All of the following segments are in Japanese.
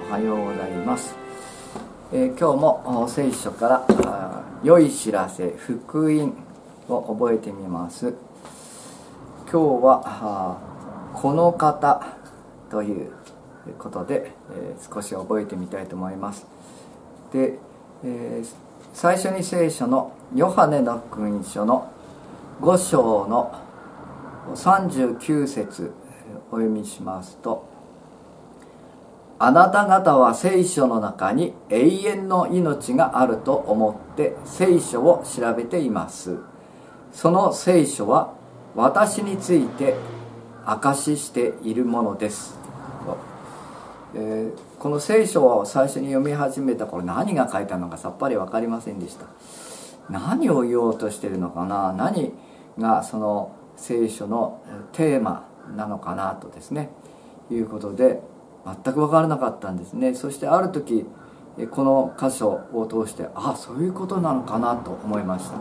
おはようございます。今日も聖書から良い知らせ福音を覚えてみます。今日はこの方ということで、少し覚えてみたいと思います。で、最初に聖書のヨハネの福音書の5章の39節お読みしますと、あなた方は聖書の中に永遠の命があると思って聖書を調べています。その聖書は私について証ししているものです。この聖書を最初に読み始めた頃、何が書いてあるのかさっぱり分かりませんでした。何を言おうとしているのかな、何がその聖書のテーマなのかなとですね、いうことで全く分からなかったんですね。そしてある時この箇所を通してそういうことなのかなと思いました。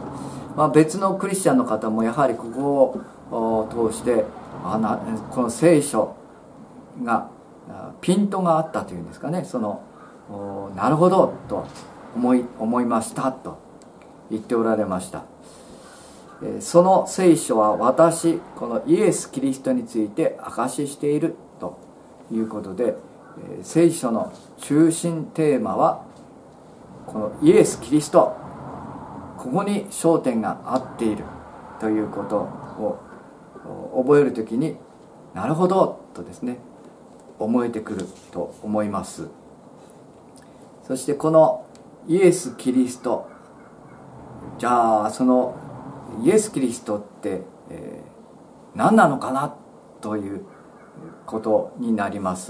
別のクリスチャンの方もやはりここを通してこの聖書がピントがあったというんですかね、なるほどと思いましたと言っておられました。その聖書はこのイエス・キリストについて証ししているということで、聖書の中心テーマはこのイエス・キリスト、ここに焦点が合っているということを覚えるときに、なるほどとですね思えてくると思います。そしてこのイエス・キリスト、じゃあそのイエス・キリストって、何なのかなということになります。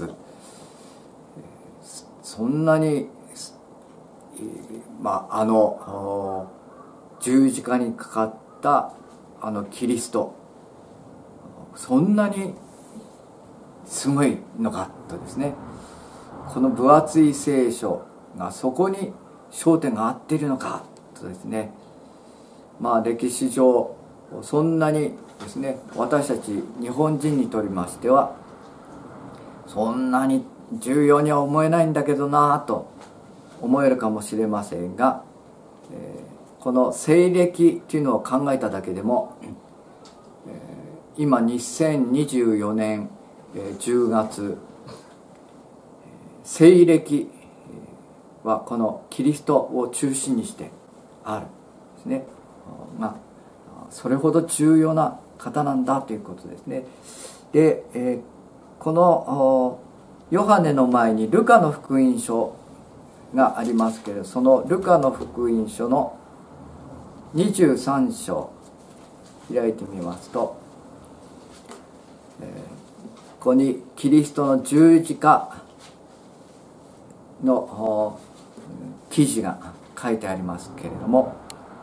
そんなに、十字架にかかったキリスト、そんなにすごいのかとですね、この分厚い聖書がそこに焦点が合っているのかとですね、歴史上そんなにですね、私たち日本人にとりましてはそんなに重要には思えないんだけどなと思えるかもしれませんが、この西暦というのを考えただけでも、今2024年10月、西暦はこのキリストを中心にしてあるんですね。それほど重要な方なんだということですね。で、このヨハネの前にルカの福音書がありますけれど、そのルカの福音書の23章開いてみますと、ここにキリストの十字架の記事が書いてありますけれども、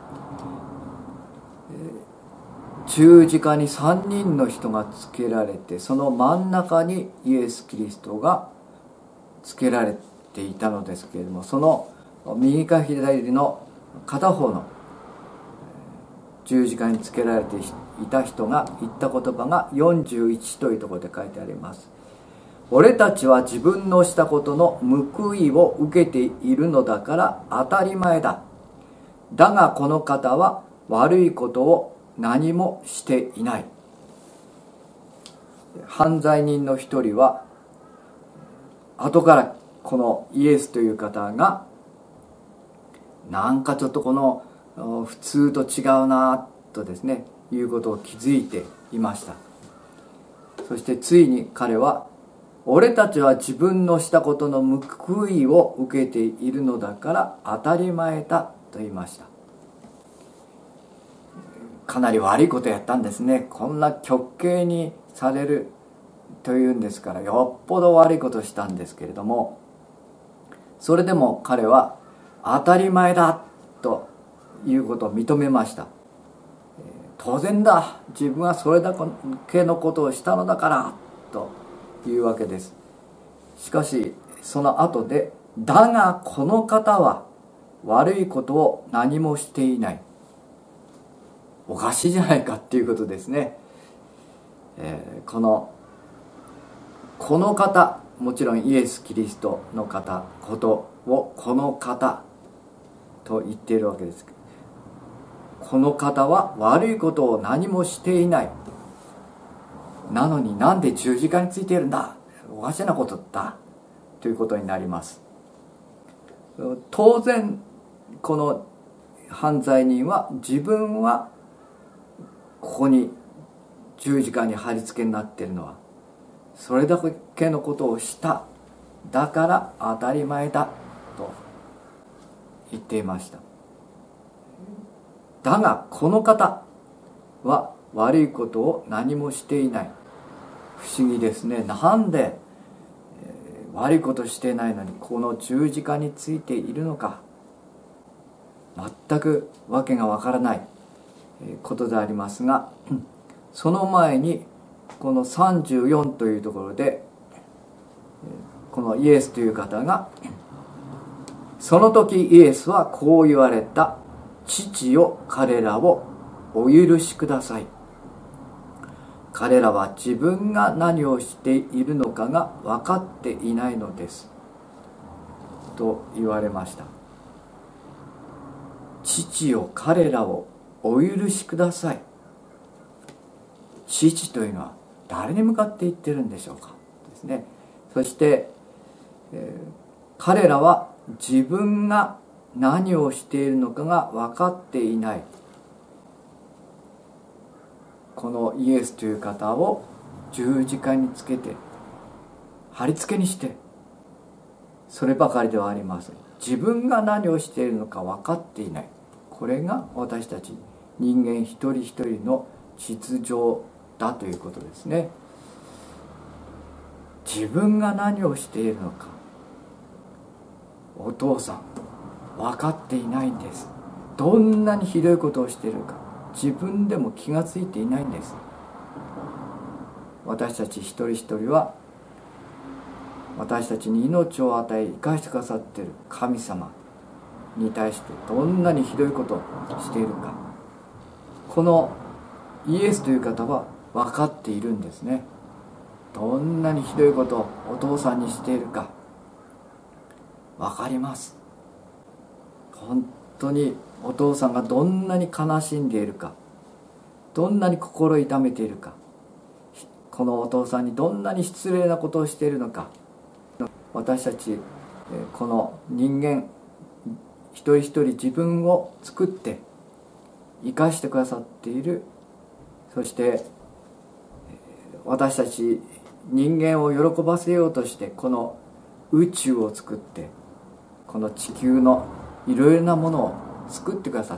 十字架に3人の人がつけられて、その真ん中にイエス・キリストがつけられていたのですけれども、その右か左の片方の十字架につけられていた人が言った言葉が41というところで書いてあります。俺たちは自分のしたことの報いを受けているのだから当たり前だ。だがこの方は悪いことを何もしていない。犯罪人の一人は後からこのイエスという方がなんかちょっとこの普通と違うなとですねいうことを気づいていました。そしてついに彼は、俺たちは自分のしたことの報いを受けているのだから当たり前だと言いました。かなり悪いことやったんですね。こんな極刑にされるというんですから、よっぽど悪いことをしたんですけれども、それでも彼は当たり前だということを認めました。当然だ、自分はそれだけのことをしたのだからというわけです。しかしその後で、だがこの方は悪いことを何もしていない。おかしいじゃないかっていうことですね。この方、 もちろんイエス・キリストのことをこの方と言っているわけですけど、この方は悪いことを何もしていない。なのになんで十字架についているんだ、おかしなことだということになります。当然この犯罪人は自分はここに十字架に貼り付けになっているのはそれだけのことをした、だから当たり前だと言っていました。だがこの方は悪いことを何もしていない。不思議ですね。なんで悪いことしていないのにこの十字架についているのか、全くわけがわからないことでありますが、その前にこの34というところでこのイエスという方が、その時イエスはこう言われた。父よ、彼らをお許しください。彼らは自分が何をしているのかが分かっていないのですと言われました。父よ、彼らをお許しください。父というのは誰に向かって言ってるんでしょうかですね。そして、彼らは自分が何をしているのかが分かっていない。このイエスという方を十字架につけて貼り付けにして、そればかりではありません。自分が何をしているのか分かっていない。これが私たち人間一人一人の実情だということですね。自分が何をしているのか、お父さん分かっていないんです。どんなにひどいことをしているか自分でも気がついていないんです。私たち一人一人は私たちに命を与え生かしてくださっている神様に対してどんなにひどいことをしているか、このイエスという方は分かっているんですね。どんなにひどいことをお父さんにしているか分かります。本当にお父さんがどんなに悲しんでいるか、どんなに心痛めているか、このお父さんにどんなに失礼なことをしているのか、私たちこの人間一人一人自分を作って生かしてくださっている、そして私たち人間を喜ばせようとしてこの宇宙を作って、この地球のいろいろなものを作ってくださった。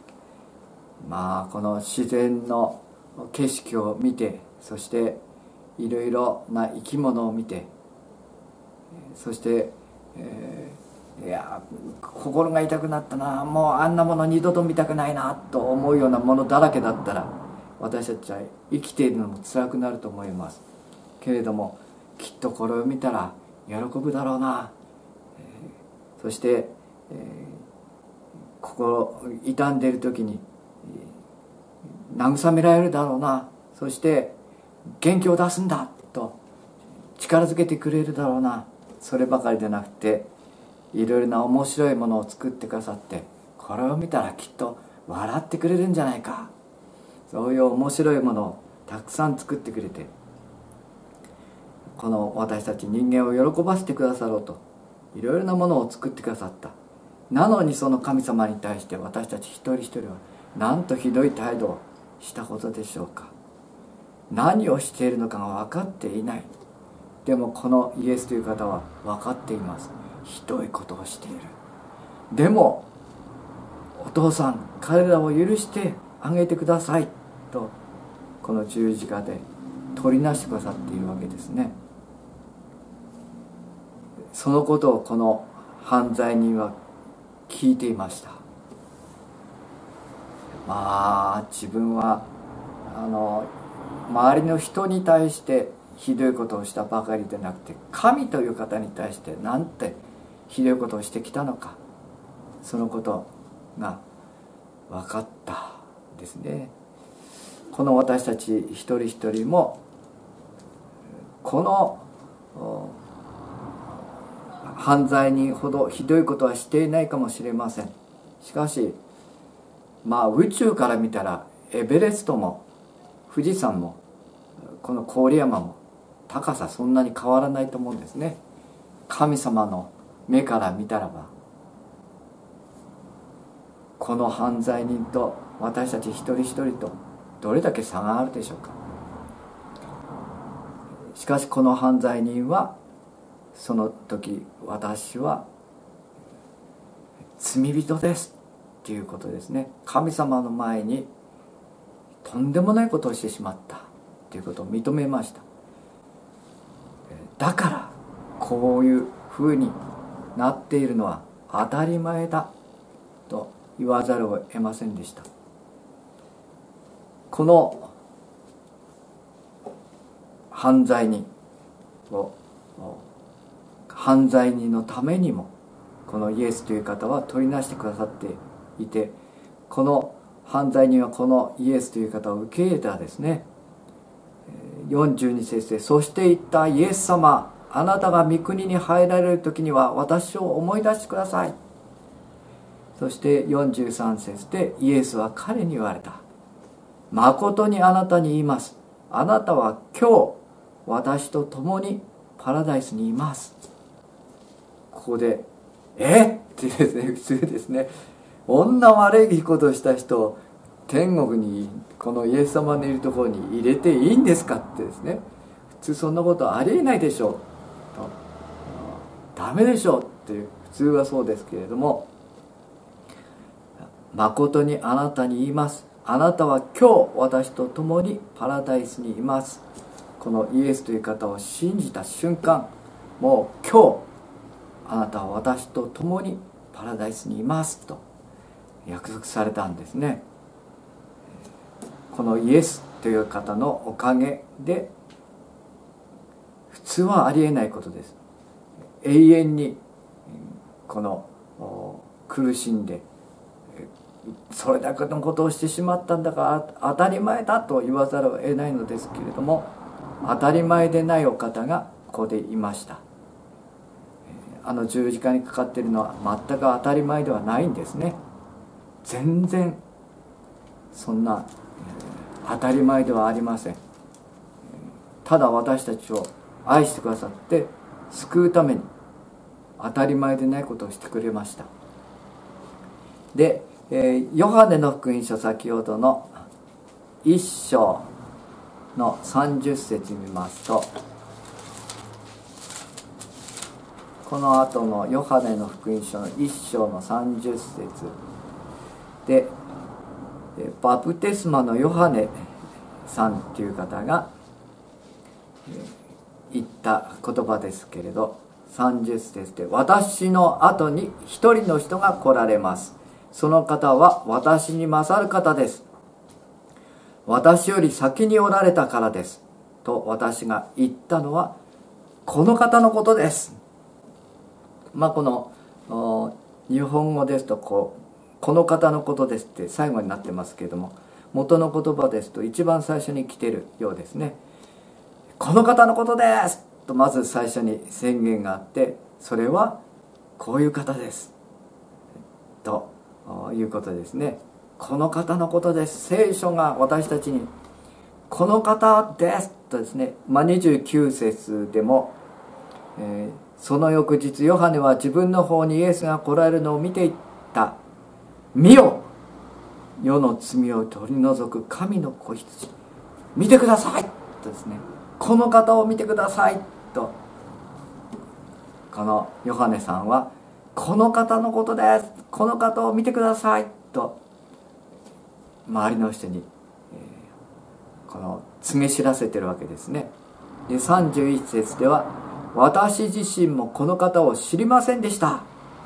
この自然の景色を見て、そしていろいろな生き物を見て、そしていや心が痛くなったな、もうあんなもの二度と見たくないなと思うようなものだらけだったら、私たちは生きているのも辛くなると思いますけれども、きっとこれを見たら喜ぶだろうな、そして、心痛んでいる時に慰められるだろうな、そして元気を出すんだと力づけてくれるだろうな。そればかりでなくて、いろいろな面白いものを作ってくださって、これを見たらきっと笑ってくれるんじゃないか、そういう面白いものをたくさん作ってくれて、この私たち人間を喜ばせてくださろうといろいろなものを作ってくださった。なのにその神様に対して私たち一人一人はなんとひどい態度をしたことでしょうか。何をしているのかが分かっていない。でもこのイエスという方は分かっています。ひどいことをしている。でもお父さん、彼らを許してあげてくださいと、この十字架で取りなしてくださっているわけですね。そのことをこの犯罪人は聞いていました。自分は周りの人に対してひどいことをしたばかりでなくて、神という方に対してなんてひどいことをしてきたのか、そのことが分かったんですね。この私たち一人一人もこの犯罪人ほどひどいことはしていないかもしれません。しかし宇宙から見たらエベレストも富士山もこの郡山も高さそんなに変わらないと思うんですね。神様の目から見たらばこの犯罪人と私たち一人一人とどれだけ差があるでしょうか。しかしこの犯罪人はその時、私は罪人ですっていうことですね。神様の前にとんでもないことをしてしまったということを認めました。だからこういうふうになっているのは当たり前だと言わざるを得ませんでした。この犯罪人のためにもこのイエスという方は取りなしてくださっていて、この犯罪人はこのイエスという方を受け入れたですね。42節で、そして言ったイエス様、あなたが御国に入られる時には私を思い出してください。そして43節でイエスは彼に言われた。誠にあなたに言います。あなたは今日私と共にパラダイスにいます。ここでってですね、普通ですね、女悪いことをした人を天国にこのイエス様のいるところに入れていいんですかってですね、普通そんなことありえないでしょうと、ダメでしょうっていう、普通はそうですけれども、誠にあなたに言います。あなたは今日私と共にパラダイスにいます。このイエスという方を信じた瞬間、もう今日あなたは私と共にパラダイスにいますと約束されたんですね。このイエスという方のおかげで普通はありえないことです。永遠にこの苦しんでそれだけのことをしてしまったんだから当たり前だと言わざるを得ないのですけれども、当たり前でないお方がここでいました。十字架にかかっているのは全く当たり前ではないんですね。全然そんな当たり前ではありません。ただ私たちを愛してくださって救うために当たり前でないことをしてくれました。で、ヨハネの福音書、先ほどの1章の30節見ますと、この後のヨハネの福音書の1章の30節で、バプテスマのヨハネさんという方が言った言葉ですけれど、30節で、私の後に一人の人が来られます。その方は私に勝る方です。私より先におられたからです。と私が言ったのはこの方のことです。この日本語ですとこの方のことですって最後になってますけれども、元の言葉ですと一番最初に来ているようですね。この方のことですとまず最初に宣言があって、それはこういう方ですということですね。この方のことです。聖書が私たちにこの方ですとですね、29節でも、その翌日ヨハネは自分の方にイエスが来られるのを見ていった。見よ、世の罪を取り除く神の子羊、見てくださいとですね、この方を見てくださいと、このヨハネさんはこの方のことです、この方を見てくださいと周りの人に、この告げ知らせてるわけですね。で31節では、私自身もこの方を知りませんでした、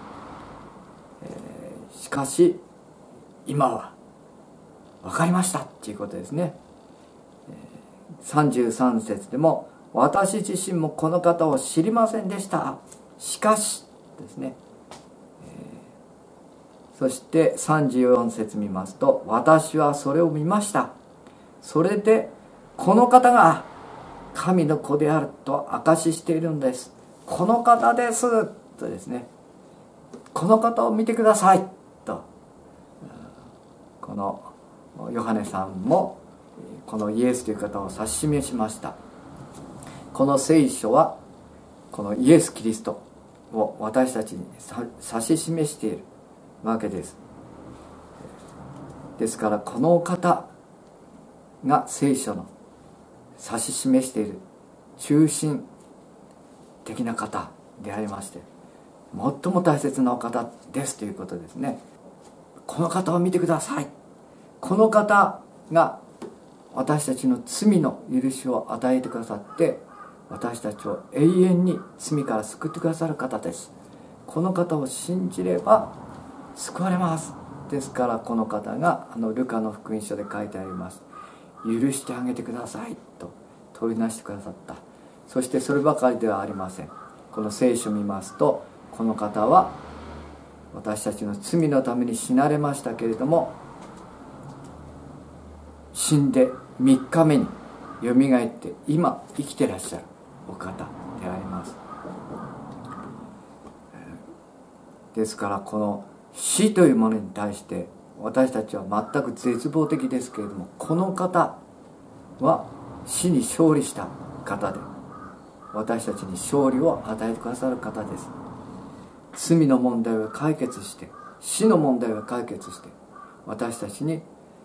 しかし今は分かりましたっていうことですね。33節でも、私自身もこの方を知りませんでした、しかしですね。そして34節見ますと、私はそれを見ました。それでこの方が神の子であると証ししているんです。この方ですとですね、この方を見てくださいと、このヨハネさんもこのイエスという方を指し示しました。この聖書はこのイエス・キリストを私たちに指し示しているわけです。ですからこの方が聖書の指し示している中心的な方でありまして、最も大切なお方ですということですね。この方を見てください。この方が私たちの罪の許しを与えてくださって、私たちを永遠に罪から救ってくださる方です。この方を信じれば救われます。ですからこの方がルカの福音書で書いてあります。許してあげてくださいと問いなしてくださった。そしてそればかりではありません。この聖書を見ますと、この方は私たちの罪のために死なれましたけれども、死んで3日目によみがえって今生きてらっしゃるお方であります。ですからこの死というものに対して私たちは全く絶望的ですけれども、この方は死に勝利した方で、私たちに勝利を与えてくださる方です。罪の問題を解決して、死の問題を解決して、私たちに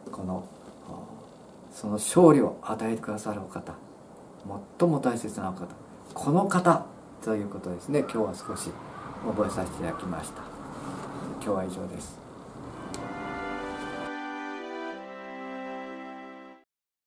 その勝利を与えてくださるお方、最も大切なお方、この方ということですね。今日は少し覚えさせていただきました。今日は以上です。